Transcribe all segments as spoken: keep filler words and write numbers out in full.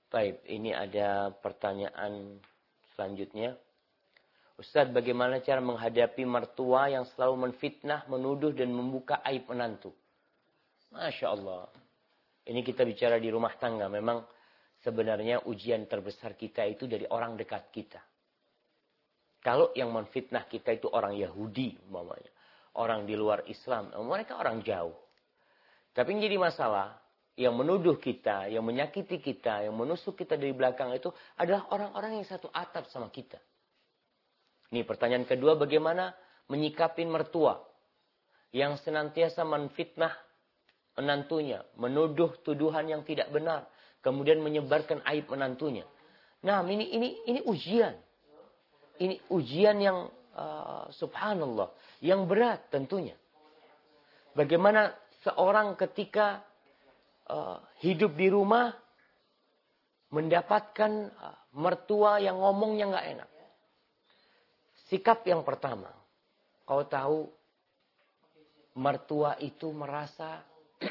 Baik, ini ada pertanyaan selanjutnya. Ustaz, bagaimana cara menghadapi mertua yang selalu menfitnah, menuduh, dan membuka aib menantu? Masya Allah. Ini kita bicara di rumah tangga. Memang sebenarnya ujian terbesar kita itu dari orang dekat kita. Kalau yang menfitnah kita itu orang Yahudi, umpamanya, orang di luar Islam, mereka orang jauh. Tapi yang jadi masalah, yang menuduh kita, yang menyakiti kita, yang menusuk kita dari belakang itu adalah orang-orang yang satu atap sama kita. Ini pertanyaan kedua, bagaimana menyikapin mertua yang senantiasa menfitnah menantunya, menuduh tuduhan yang tidak benar, kemudian menyebarkan aib menantunya. Nah, ini ini ini ujian. Ini ujian yang uh, subhanallah, yang berat tentunya. Bagaimana seorang ketika uh, hidup di rumah mendapatkan uh, mertua yang ngomongnya nggak enak. Sikap yang pertama, kau tahu mertua itu merasa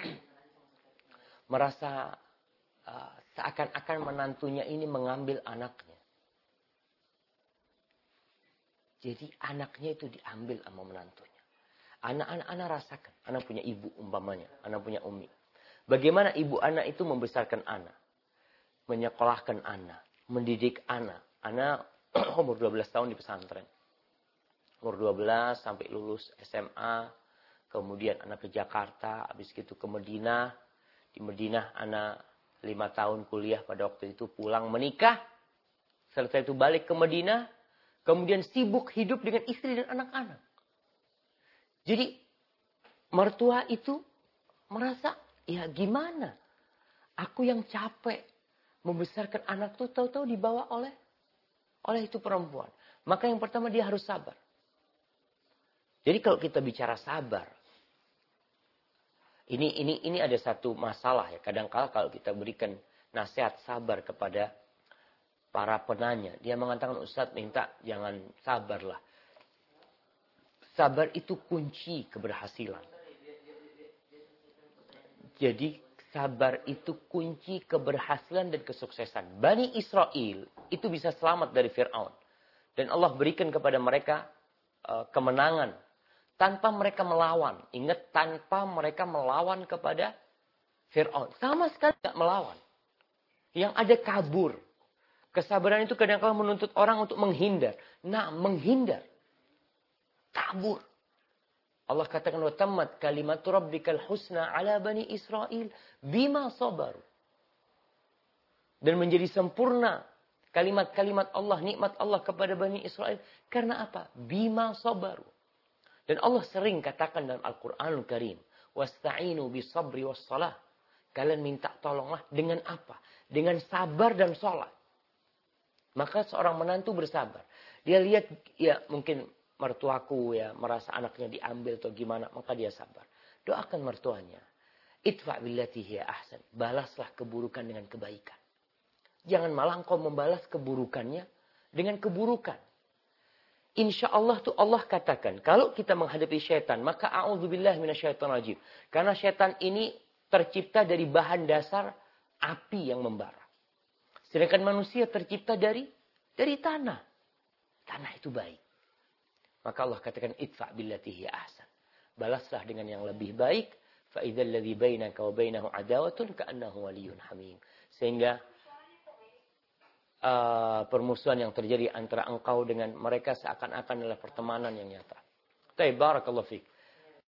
merasa uh, seakan-akan menantunya ini mengambil anaknya. Jadi anaknya itu diambil sama menantunya. Anak-anak anak rasakan, anak punya ibu umpamanya, anak punya umi. Bagaimana ibu anak itu membesarkan anak, menyekolahkan anak, mendidik anak. Anak umur dua belas tahun di pesantren. Umur dua belas sampai lulus S M A. Kemudian anak ke Jakarta. Habis itu ke Madinah. Di Madinah anak lima tahun kuliah pada waktu itu. Pulang menikah. Setelah itu balik ke Madinah. Kemudian sibuk hidup dengan istri dan anak-anak. Jadi mertua itu merasa, ya gimana? Aku yang capek membesarkan anak tuh tahu-tahu dibawa oleh oleh itu perempuan. Maka yang pertama dia harus sabar. Jadi kalau kita bicara sabar, ini ini ini ada satu masalah ya. Kadang-kala kalau kita berikan nasihat sabar kepada para penanya, dia mengatakan, Ustadz minta jangan sabarlah. Sabar itu kunci keberhasilan. Jadi sabar itu kunci keberhasilan dan kesuksesan. Bani Israel itu bisa selamat dari Fir'aun. Dan Allah berikan kepada mereka uh, kemenangan. Tanpa mereka melawan. Ingat, tanpa mereka melawan kepada Fir'aun. Sama sekali tidak melawan. Yang ada kabur. Kesabaran itu kadang-kadang menuntut orang untuk menghindar. Nah, menghindar. Kabur. Allah katakan, وَتَمَّتْ كَلِمَةُ رَبِّكَ الْحُسْنَى عَلَى بَنِي إِسْرَائِيلِ بِمَا صَبَرُوا. Dan menjadi sempurna kalimat-kalimat Allah, nikmat Allah kepada Bani Israel. Karena apa? Bima sabaru. Dan Allah sering katakan dalam Al-Quranul Karim, wasta'inu bisabri wassalah. Kalian minta tolonglah dengan apa? Dengan sabar dan sholat. Maka seorang menantu bersabar. Dia lihat, ya mungkin mertuaku ya merasa anaknya diambil atau gimana, maka dia sabar. Doakan mertuanya. Idfa' billati hiya ahsan. Balaslah keburukan dengan kebaikan. Jangan malah engkau membalas keburukannya dengan keburukan. Insya Allah tuh Allah katakan, kalau kita menghadapi syaitan, maka a'udzubillah minasyaitonir rajim. Karena syaitan ini tercipta dari bahan dasar api yang membara. Sedangkan manusia tercipta dari dari tanah. Tanah itu baik. Maka Allah katakan, idfa' billati hiya ahsan. Balaslah dengan yang lebih baik. Fa idzal ladzi bainaka wa bainahu adawatun ka'annahu waliyyun hamim. Sehingga Uh, permusuhan yang terjadi antara engkau dengan mereka seakan-akan adalah pertemanan yang nyata. Baik, barakallahu fiik.